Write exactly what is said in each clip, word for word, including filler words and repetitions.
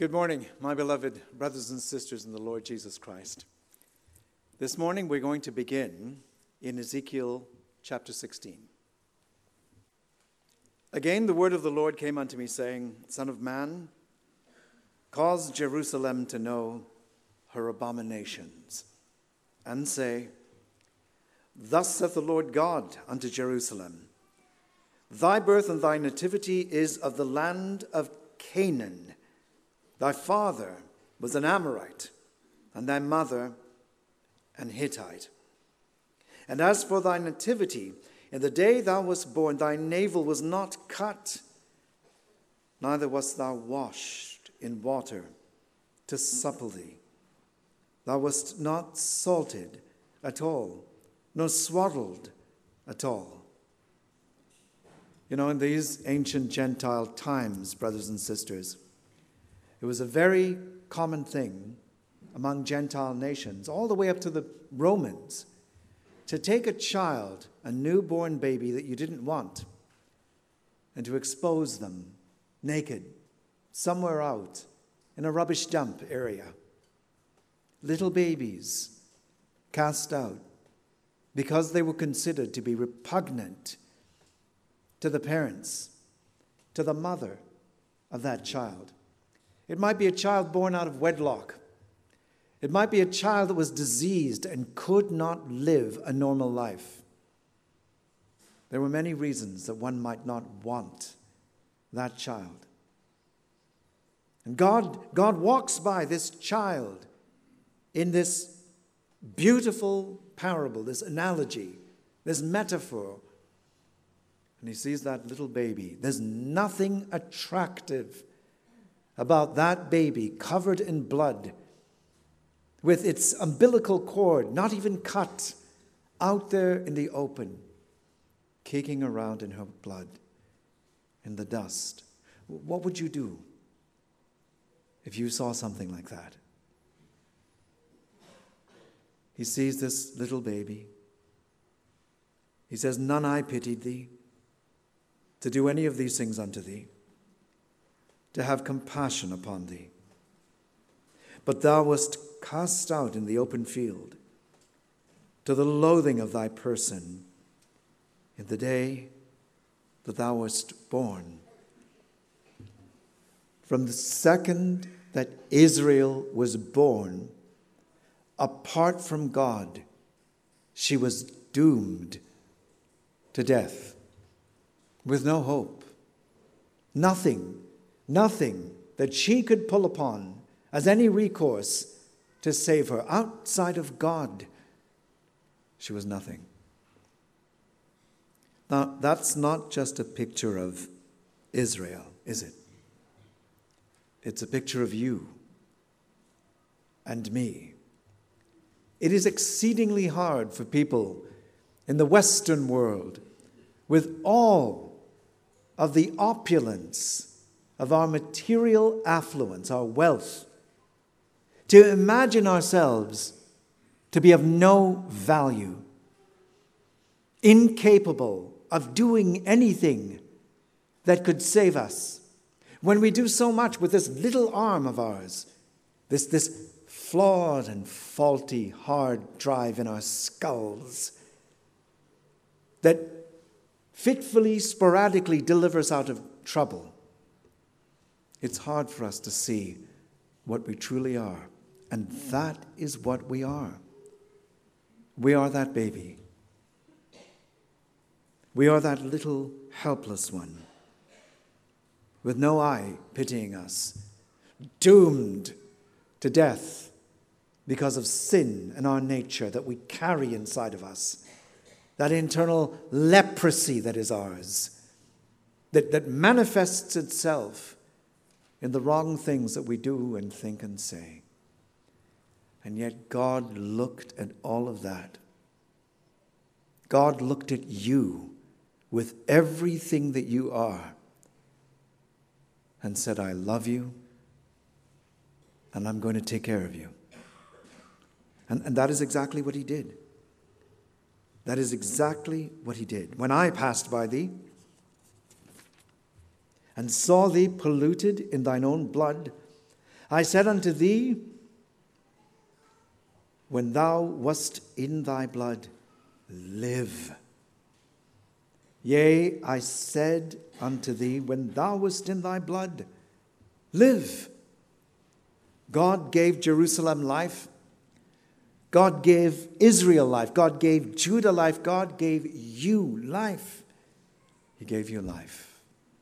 Good morning, my beloved brothers and sisters in the Lord Jesus Christ. This morning we're going to begin in Ezekiel chapter sixteen. Again, the word of the Lord came unto me, saying, Son of man, cause Jerusalem to know her abominations, and say, Thus saith the Lord God unto Jerusalem, Thy birth and thy nativity is of the land of Canaan. Thy father was an Amorite, and thy mother an Hittite. And as for thy nativity, in the day thou wast born, thy navel was not cut, neither wast thou washed in water to supple thee. Thou wast not salted at all, nor swaddled at all. You know, in these ancient Gentile times, brothers and sisters, it was a very common thing among Gentile nations, all the way up to the Romans, to take a child, a newborn baby that you didn't want, and to expose them naked somewhere out in a rubbish dump area. Little babies cast out because they were considered to be repugnant to the parents, to the mother of that child. It might be a child born out of wedlock. It might be a child that was diseased and could not live a normal life. There were many reasons that one might not want that child. And God, God walks by this child in this beautiful parable, this analogy, this metaphor, and he sees that little baby. There's nothing attractive about that baby covered in blood, with its umbilical cord not even cut, out there in the open, kicking around in her blood, in the dust. What would you do if you saw something like that? He sees this little baby. He says, None I pitied thee, to do any of these things unto thee, to have compassion upon thee. But thou wast cast out in the open field, to the loathing of thy person, in the day that thou wast born. From the second that Israel was born, apart from God, she was doomed to death, with no hope. Nothing Nothing that she could pull upon as any recourse to save her. Outside of God, she was nothing. Now, that's not just a picture of Israel, is it? It's a picture of you and me. It is exceedingly hard for people in the Western world, with all of the opulence of our material affluence, our wealth, to imagine ourselves to be of no value, incapable of doing anything that could save us, when we do so much with this little arm of ours, this, this flawed and faulty hard drive in our skulls that fitfully, sporadically delivers out of trouble. It's hard for us to see what we truly are. And that is what we are. We are that baby. We are that little helpless one, with no eye pitying us, doomed to death because of sin and our nature that we carry inside of us, that internal leprosy that is ours, that, that manifests itself in the wrong things that we do and think and say. And yet God looked at all of that. God looked at you with everything that you are and said, I love you, and I'm going to take care of you. And, and that is exactly what he did. That is exactly what he did. When I passed by thee, and saw thee polluted in thine own blood, I said unto thee, when thou wast in thy blood, live. Yea, I said unto thee, when thou wast in thy blood, live. God gave Jerusalem life. God gave Israel life. God gave Judah life. God gave you life. He gave you life.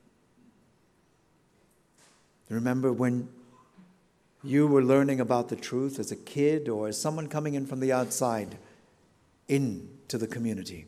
Remember when you were learning about the truth as a kid or as someone coming in from the outside into the community.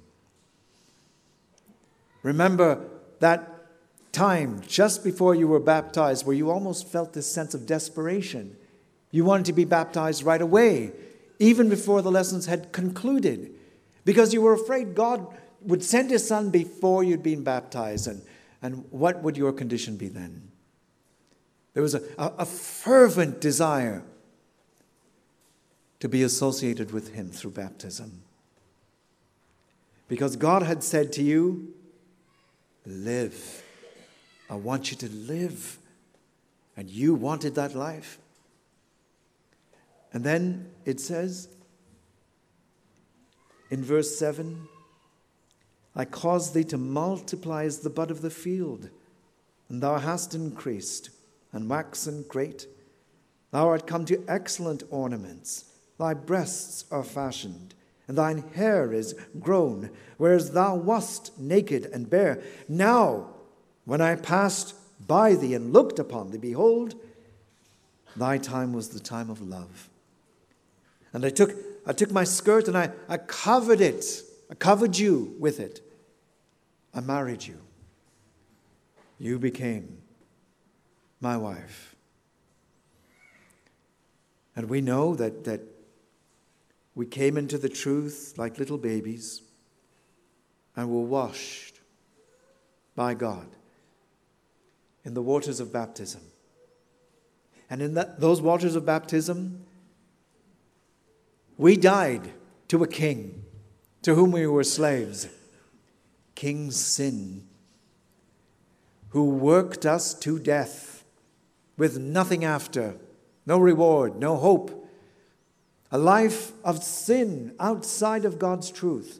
Remember that time just before you were baptized where you almost felt this sense of desperation. You wanted to be baptized right away, even before the lessons had concluded, because you were afraid God would send his son before you'd been baptized. And, and what would your condition be then? There was a, a, a fervent desire to be associated with him through baptism. Because God had said to you, live. I want you to live. And you wanted that life. And then it says in verse seven, I caused thee to multiply as the bud of the field, and thou hast increased and waxen great. Thou art come to excellent ornaments. Thy breasts are fashioned, and thine hair is grown, whereas thou wast naked and bare. Now, when I passed by thee and looked upon thee, behold, thy time was the time of love. And I took I took my skirt and I, I covered it. I covered you with it. I married you. You became my wife. And we know that, that we came into the truth like little babies and were washed by God in the waters of baptism. And in that, those waters of baptism, we died to a king to whom we were slaves, King Sin, who worked us to death with nothing after, no reward, no hope, a life of sin outside of God's truth,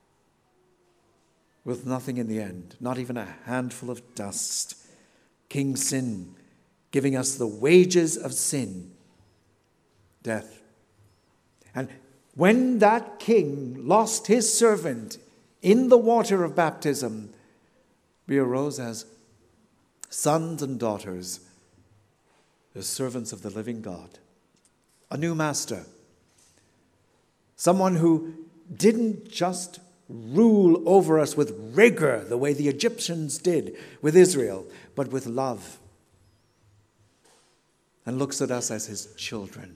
with nothing in the end, not even a handful of dust. King Sin giving us the wages of sin, death. And when that king lost his servant in the water of baptism, we arose as sons and daughters, as servants of the living God. A new master. Someone who didn't just rule over us with rigor the way the Egyptians did with Israel, but with love. And looks at us as his children.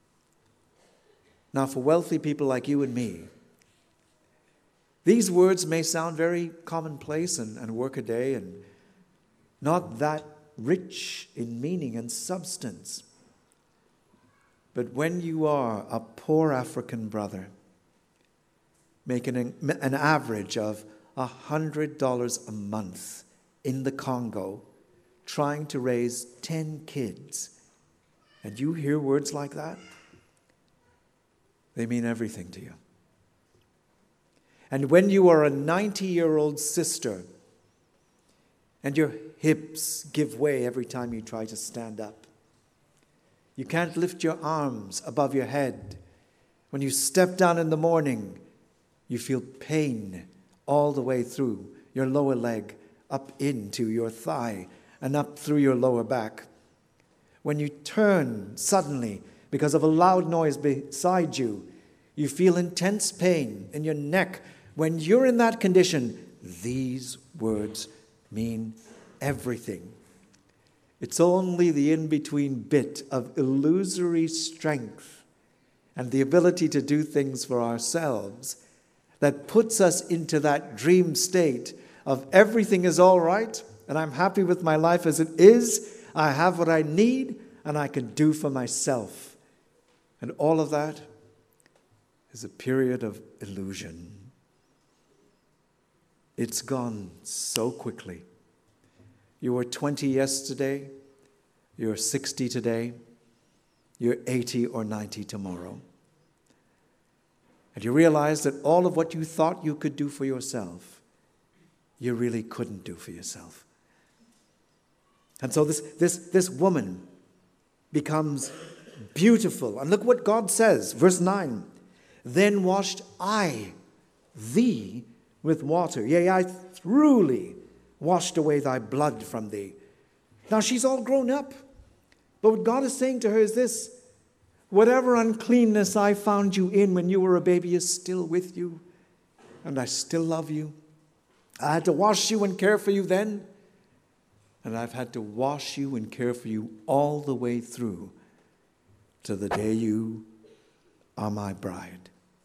Now, for wealthy people like you and me, these words may sound very commonplace and, and workaday and not that rich in meaning and substance. But when you are a poor African brother making an, an average of one hundred dollars a month in the Congo, trying to raise ten kids, and you hear words like that, they mean everything to you. And when you are a ninety-year-old sister and your hips give way every time you try to stand up, you can't lift your arms above your head. When you step down in the morning, you feel pain all the way through your lower leg, up into your thigh, and up through your lower back. When you turn suddenly because of a loud noise beside you, you feel intense pain in your neck. When you're in that condition, these words mean everything. It's only the in-between bit of illusory strength and the ability to do things for ourselves that puts us into that dream state of everything is all right and I'm happy with my life as it is. I have what I need and I can do for myself. And all of that is a period of illusion. It's gone so quickly. You were twenty yesterday, you're sixty today, you're eighty or ninety tomorrow. And you realize that all of what you thought you could do for yourself, you really couldn't do for yourself. And so this, this, this woman becomes beautiful. And look what God says, verse nine. Then washed I thee with water. Yea, I truly washed away thy blood from thee. Now she's all grown up. But what God is saying to her is this: whatever uncleanness I found you in when you were a baby is still with you. And I still love you. I had to wash you and care for you then. And I've had to wash you and care for you all the way through to the day you are my bride.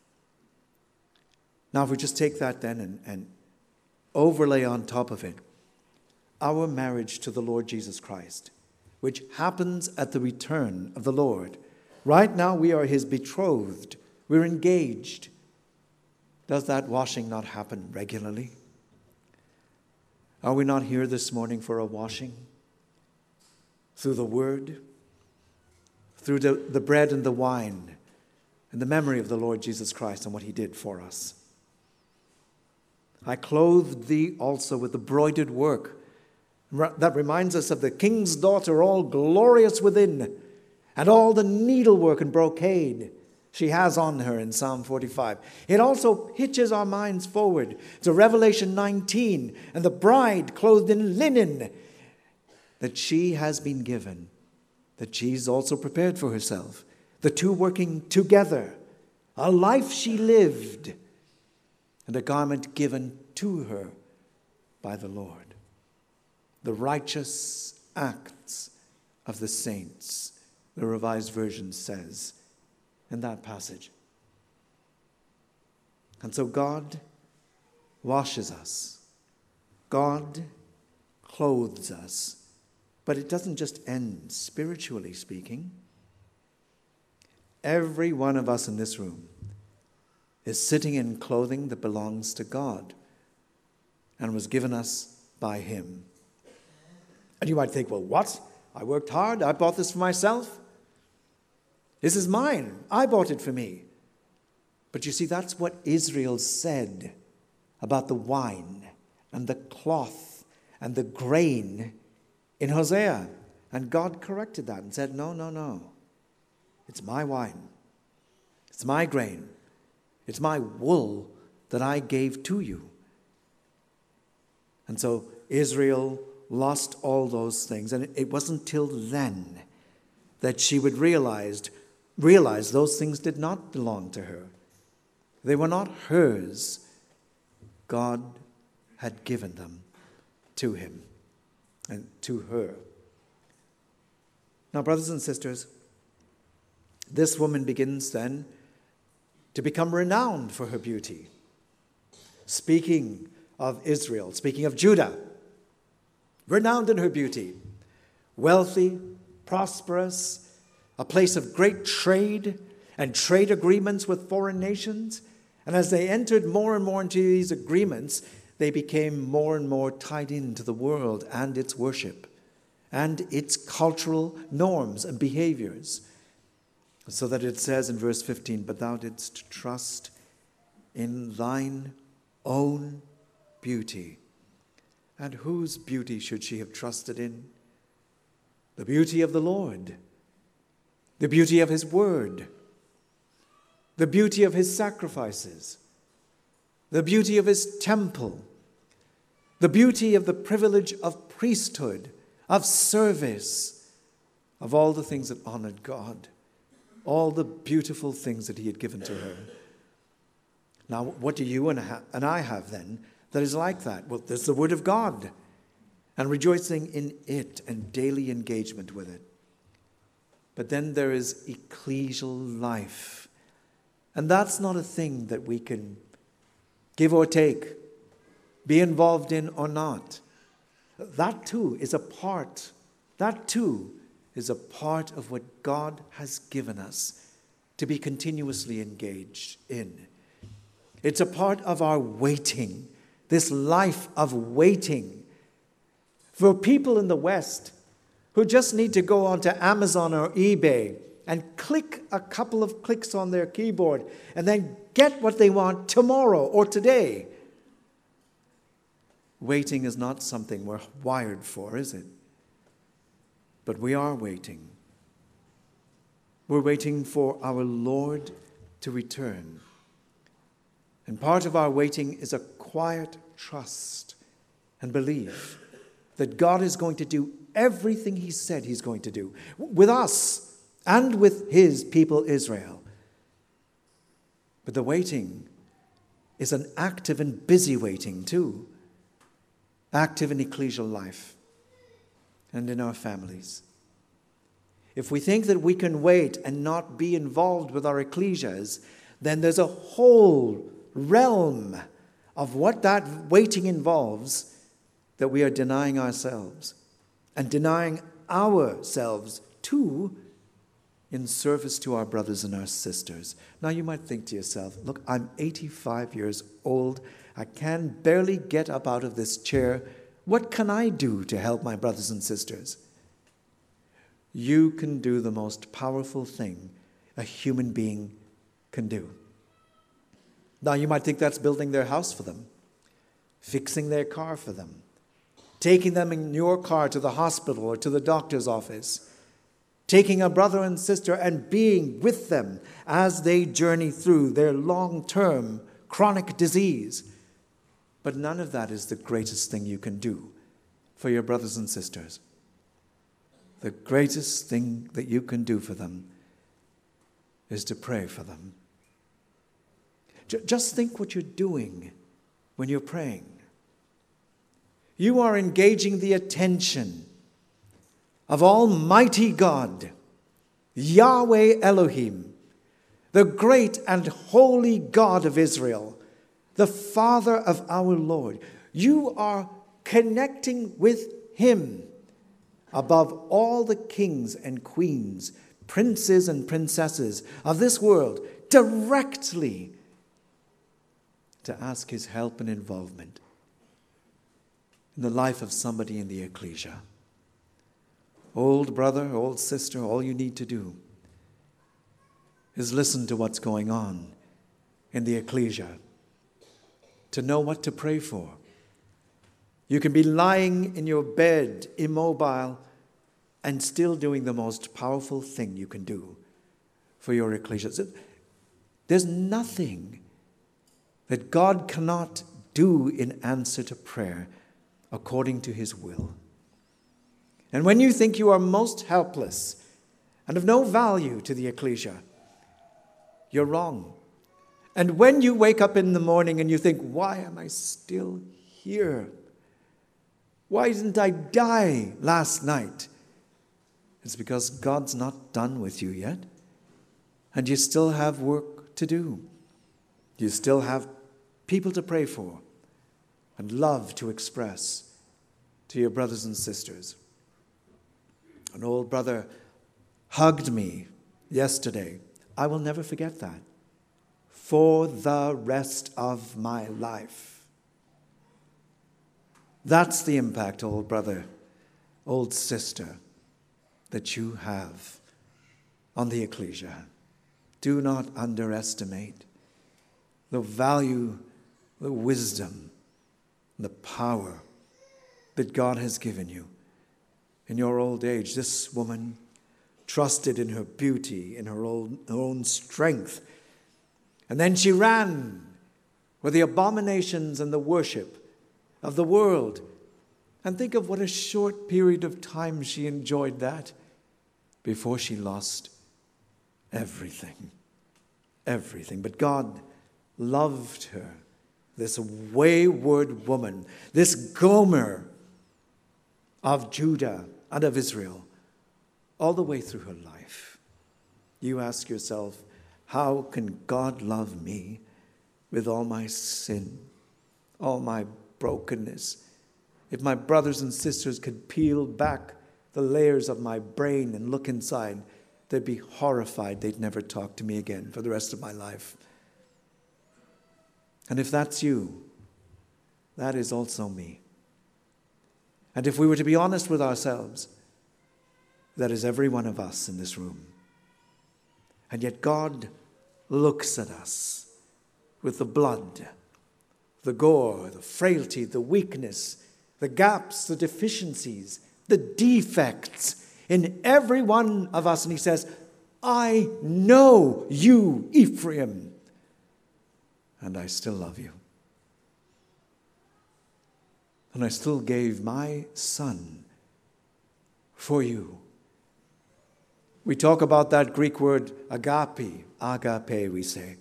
Now, if we just take that then and, and overlay on top of it our marriage to the Lord Jesus Christ, which happens at the return of the Lord. Right now we are his betrothed. We're engaged. Does that washing not happen regularly? Are we not here this morning for a washing? Through the word, through the, the bread and the wine, and the memory of the Lord Jesus Christ and what he did for us. I clothed thee also with the broidered work. That reminds us of the king's daughter, all glorious within, and all the needlework and brocade she has on her in Psalm forty-five. It also hitches our minds forward to Revelation nineteen, and the bride clothed in linen that she has been given, that she's also prepared for herself. The two working together, a life she lived, and a garment given to her by the Lord. The righteous acts of the saints, the Revised Version says in that passage. And so God washes us. God clothes us. But it doesn't just end spiritually speaking. Every one of us in this room is sitting in clothing that belongs to God and was given us by him. And you might think, well, what? I worked hard. I bought this for myself. This is mine. I bought it for me. But you see, that's what Israel said about the wine and the cloth and the grain in Hosea. And God corrected that and said, no, no, no. It's my wine. It's my grain. It's my wool that I gave to you. And so Israel lost all those things. And it wasn't till then that she would realize, realize those things did not belong to her. They were not hers. God had given them to him and to her. Now, brothers and sisters, this woman begins then to become renowned for her beauty. Speaking of Israel, speaking of Judah, renowned in her beauty, wealthy, prosperous, a place of great trade and trade agreements with foreign nations. And as they entered more and more into these agreements, they became more and more tied into the world and its worship and its cultural norms and behaviors. So that it says in verse fifteen, but thou didst trust in thine own beauty. And whose beauty should she have trusted in? The beauty of the Lord, the beauty of his word, the beauty of his sacrifices, the beauty of his temple, the beauty of the privilege of priesthood, of service, of all the things that honored God, all the beautiful things that he had given to her. Now, what do you and I have then that is like that? Well, there's the word of God and rejoicing in it and daily engagement with it. But then there is ecclesial life. And that's not a thing that we can give or take, be involved in or not. That too is a part, that too is a part of what God has given us to be continuously engaged in. It's a part of our waiting, this life of waiting. For people in the West who just need to go onto Amazon or eBay and click a couple of clicks on their keyboard and then get what they want tomorrow or today. Waiting is not something we're wired for, is it? But we are waiting. We're waiting for our Lord to return. And part of our waiting is a quiet trust and belief that God is going to do everything he said he's going to do with us and with his people Israel. But the waiting is an active and busy waiting too. Active in ecclesial life and in our families. If we think that we can wait and not be involved with our ecclesias, then there's a whole realm of what that waiting involves that we are denying ourselves and denying ourselves too in service to our brothers and our sisters. Now you might think to yourself, look, I'm eighty-five years old. I can barely get up out of this chair. What can I do to help my brothers and sisters? You can do the most powerful thing a human being can do. Now you might think that's building their house for them, fixing their car for them, taking them in your car to the hospital or to the doctor's office, taking a brother and sister and being with them as they journey through their long-term chronic disease. But none of that is the greatest thing you can do for your brothers and sisters. The greatest thing that you can do for them is to pray for them. Just think what you're doing when you're praying. You are engaging the attention of Almighty God, Yahweh Elohim, the great and holy God of Israel, the Father of our Lord. You are connecting with him above all the kings and queens, princes and princesses of this world, directly to ask his help and involvement in the life of somebody in the ecclesia. Old brother, old sister, all you need to do is listen to what's going on in the ecclesia, to know what to pray for. You can be lying in your bed, immobile, and still doing the most powerful thing you can do for your ecclesia. There's nothing that God cannot do in answer to prayer according to his will. And when you think you are most helpless and of no value to the ecclesia, you're wrong. And when you wake up in the morning and you think, why am I still here? Why didn't I die last night? It's because God's not done with you yet. And you still have work to do. You still have people to pray for and love to express to your brothers and sisters. An old brother hugged me yesterday. I will never forget that. For the rest of my life. That's the impact, old brother, old sister, that you have on the ecclesia. Do not underestimate the value, the wisdom, the power that God has given you in your old age. This woman trusted in her beauty, in her own, her own strength. And then she ran with the abominations and the worship of the world. And think of what a short period of time she enjoyed that before she lost everything. Everything. But God loved her, this wayward woman, this Gomer of Judah and of Israel, all the way through her life. You ask yourself, how can God love me with all my sin, all my brokenness? If my brothers and sisters could peel back the layers of my brain and look inside, they'd be horrified they'd never talk to me again for the rest of my life. And if that's you, that is also me. And if we were to be honest with ourselves, that is every one of us in this room. And yet God looks at us with the blood, the gore, the frailty, the weakness, the gaps, the deficiencies, the defects in every one of us. And he says, I know you, Ephraim, and I still love you. And I still gave my son for you. We talk about that Greek word agape, agape, we say.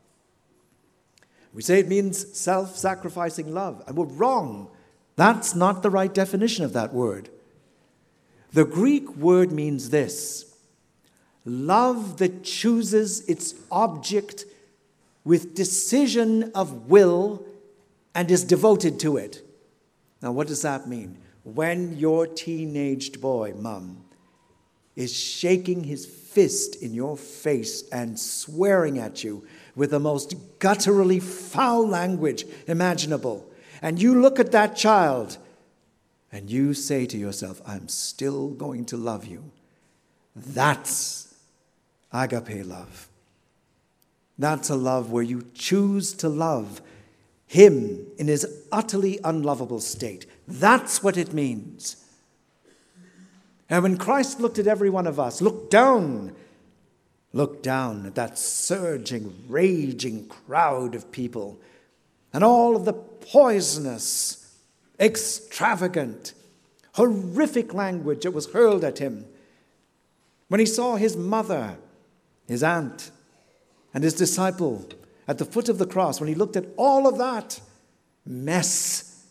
We say it means self-sacrificing love, and we're wrong. That's not the right definition of that word. The Greek word means this: love that chooses its object with decision of will and is devoted to it. Now, what does that mean? When your teenaged boy, Mum, is shaking his fist in your face and swearing at you with the most gutturally foul language imaginable, and you look at that child and you say to yourself, I'm still going to love you. That's agape love. That's a love where you choose to love him in his utterly unlovable state. That's what it means. And when Christ looked at every one of us, looked down, looked down at that surging, raging crowd of people and all of the poisonous, extravagant, horrific language that was hurled at him. When he saw his mother, his aunt, and his disciple at the foot of the cross, when he looked at all of that mess,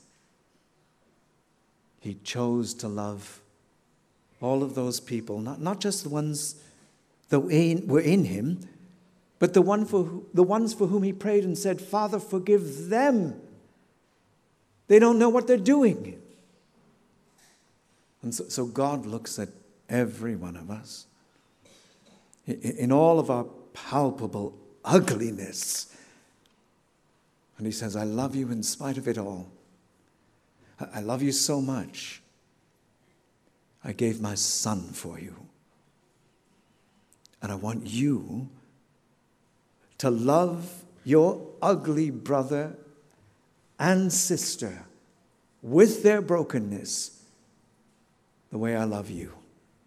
he chose to love all of those people, not, not just the ones that were in him, but the, one for who, the ones for whom he prayed and said, Father, forgive them. They don't know what they're doing. And so, so God looks at every one of us in, in all of our palpable ugliness. And he says, I love you in spite of it all. I, I love you so much. I gave my son for you. And I want you to love your ugly brother and sister with their brokenness the way I love you.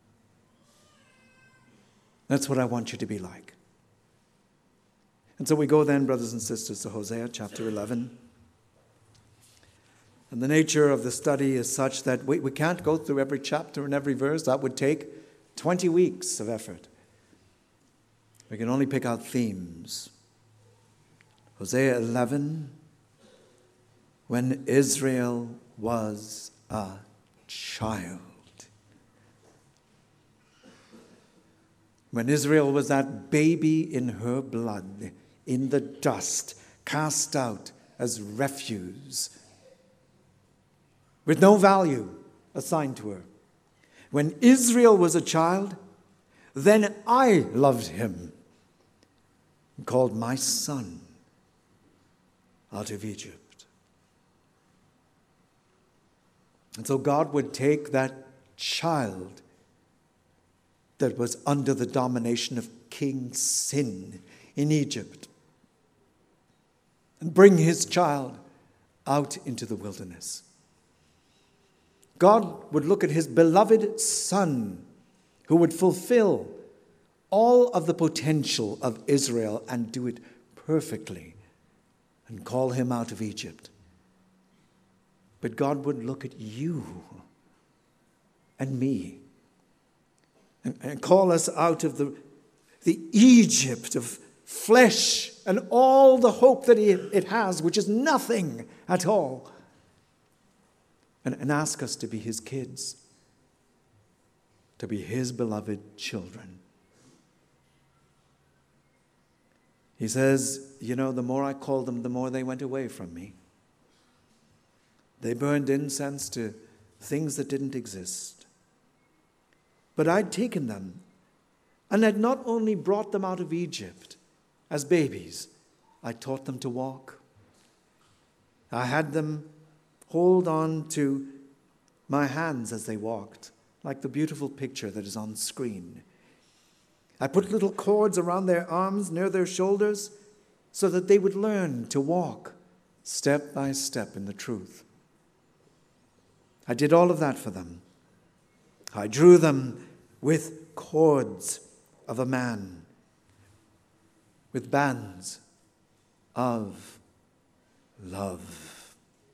That's what I want you to be like. And so we go then, brothers and sisters, to Hosea chapter eleven. And the nature of the study is such that we, we can't go through every chapter and every verse. That would take twenty weeks of effort. We can only pick out themes. Hosea eleven, when Israel was a child. When Israel was that baby in her blood, in the dust, cast out as refuse, with no value assigned to her. When Israel was a child, then I loved him and called my son out of Egypt. And so God would take that child that was under the domination of King Sin in Egypt and bring his child out into the wilderness. God would look at his beloved son who would fulfill all of the potential of Israel and do it perfectly and call him out of Egypt. But God would look at you and me and, and call us out of the, the Egypt of flesh and all the hope that it, it has, which is nothing at all, and, and ask us to be his kids, to be his beloved children. He says, you know, the more I called them, the more they went away from me. They burned incense to things that didn't exist. But I'd taken them and had not only brought them out of Egypt as babies, I taught them to walk. I had them hold on to my hands as they walked, like the beautiful picture that is on screen. I put little cords around their arms near their shoulders so that they would learn to walk step by step in the truth. I did all of that for them. I drew them with cords of a man, with bands of love.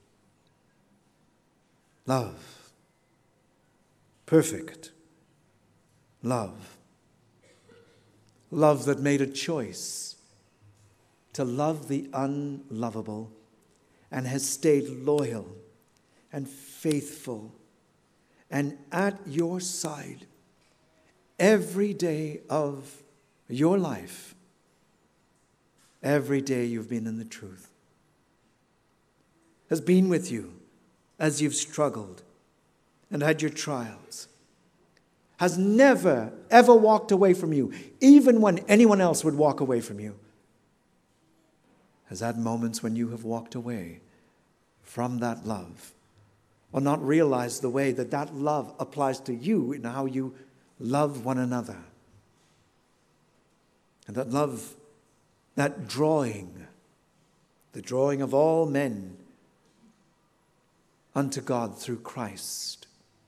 Love. Perfect love. Love that made a choice to love the unlovable and has stayed loyal and faithful and at your side every day of your life, every day you've been in the truth, has been with you as you've struggled and had your trials, has never, ever walked away from you, even when anyone else would walk away from you, has had moments when you have walked away from that love, or not realized the way that that love applies to you in how you love one another. And that love, that drawing, the drawing of all men unto God through Christ,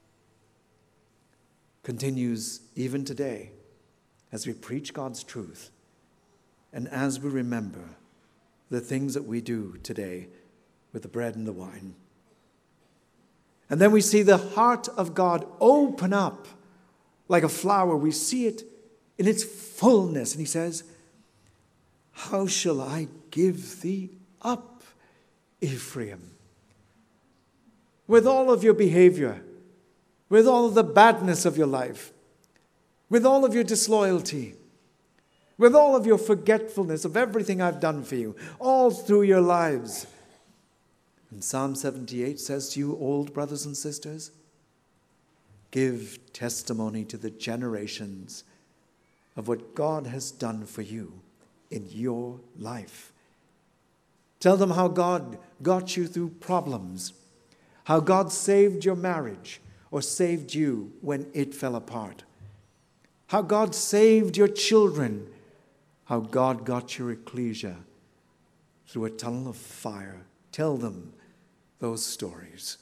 continues even today as we preach God's truth and as we remember the things that we do today with the bread and the wine. And then we see the heart of God open up like a flower. We see it in its fullness. And he says, how shall I give thee up, Ephraim? With all of your behavior, with all of the badness of your life, with all of your disloyalty, with all of your forgetfulness of everything I've done for you, all through your lives. And Psalm seventy-eight says to you, old brothers and sisters, give testimony to the generations of what God has done for you in your life. Tell them how God got you through problems, how God saved your marriage or saved you when it fell apart, how God saved your children, how God got your ecclesia through a tunnel of fire. Tell them those stories.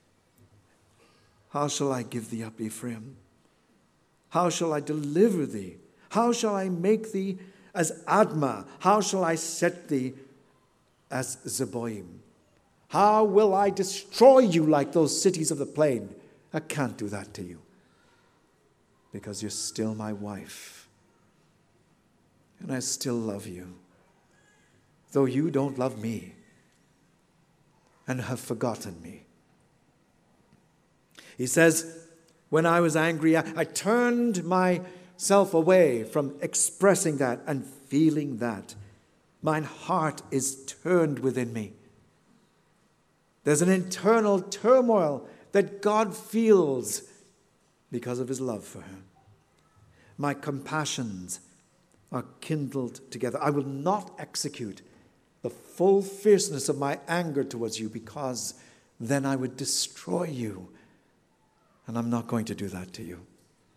How shall I give thee up, Ephraim? How shall I deliver thee? How shall I make thee as Admah? How shall I set thee as Zeboim? How will I destroy you like those cities of the plain? I can't do that to you because you're still my wife and I still love you, though you don't love me and have forgotten me. He says, when I was angry, I, I turned myself away from expressing that and feeling that. Mine heart is turned within me. There's an internal turmoil that God feels because of his love for her. My compassions are kindled together. I will not execute the full fierceness of my anger towards you, because then I would destroy you. And I'm not going to do that to you.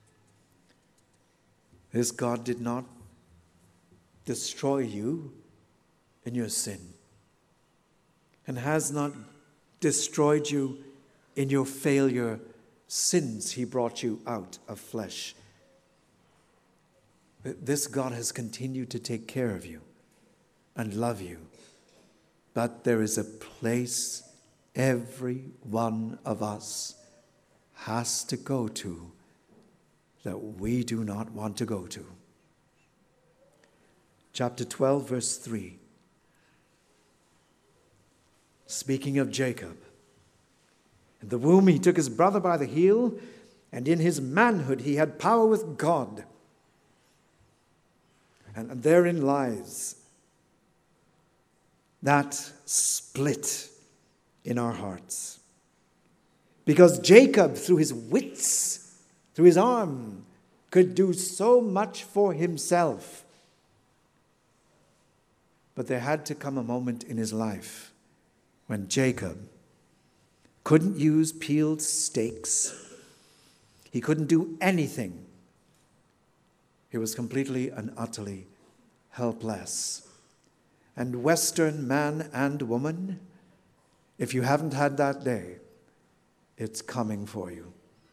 This God did not destroy you in your sin, and has not destroyed you in your failure since he brought you out of flesh. This God has continued to take care of you and love you. But there is a place every one of us has to go to that we do not want to go to. Chapter twelve, verse three. Speaking of Jacob. In the womb he took his brother by the heel, and in his manhood he had power with God. And, and therein lies that split in our hearts. Because Jacob, through his wits, through his arm, could do so much for himself. But there had to come a moment in his life when Jacob couldn't use peeled steaks. He couldn't do anything. he was completely and utterly helpless. And Western man and woman, if you haven't had that day, it's coming for you.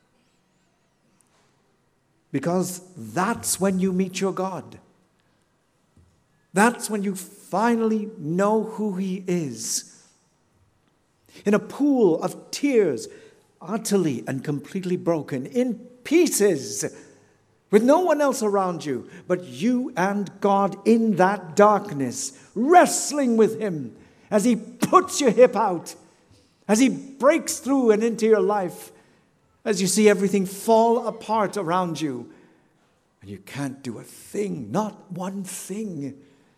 Because that's when you meet your God. That's when you finally know who he is. In a pool of tears, utterly and completely broken, in pieces, with no one else around you, but you and God in that darkness, wrestling with him as he puts your hip out, as he breaks through and into your life, as you see everything fall apart around you, and you can't do a thing, not one thing.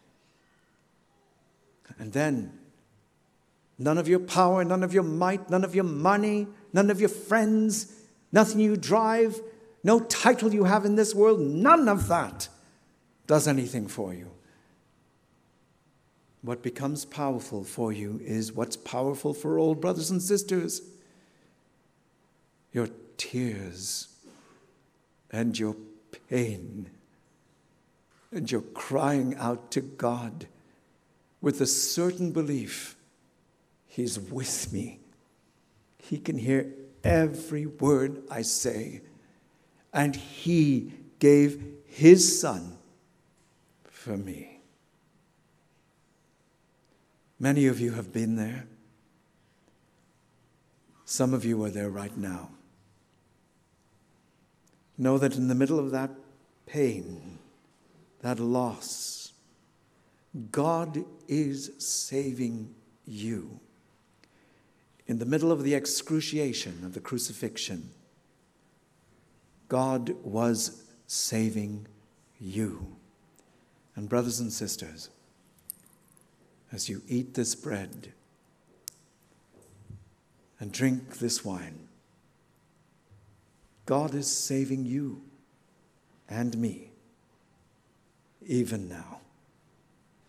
And then, none of your power, none of your might, none of your money, none of your friends, nothing you drive, no title you have in this world, none of that does anything for you. What becomes powerful for you is what's powerful for old brothers and sisters. Your tears and your pain and your crying out to God with a certain belief, he's with me. He can hear every word I say. And he gave his son for me. Many of you have been there. Some of you are there right now. Know that in the middle of that pain, that loss, God is saving you. In the middle of the excruciation of the crucifixion, God was saving you. And brothers and sisters, as you eat this bread and drink this wine, God is saving you and me even now.